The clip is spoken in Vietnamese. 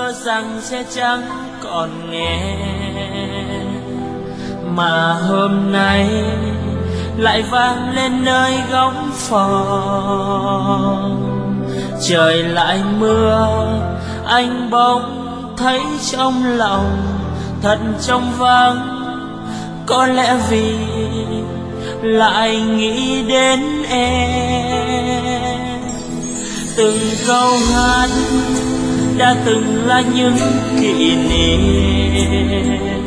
ngờ rằng sẽ chẳng còn nghe, mà hôm nay lại vang lên nơi góc phòng. Trời lại mưa, anh bỗng thấy trong lòng thật trống vắng. Có lẽ vì lại nghĩ đến em. Từng câu hát đã từng là những kỷ niệm,